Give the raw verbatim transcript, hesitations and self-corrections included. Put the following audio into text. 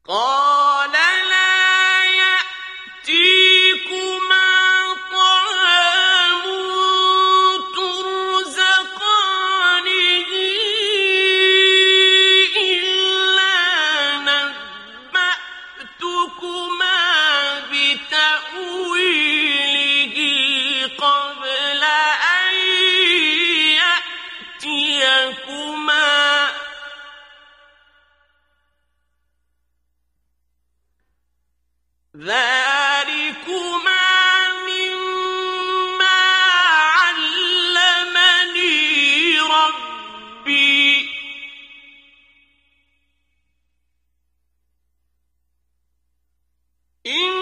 قال لا يأتيكما طعام ترزقانه إلا نبأتكما بتأويله قبل أن يأتيكما ذلكما مما علمني ربي إن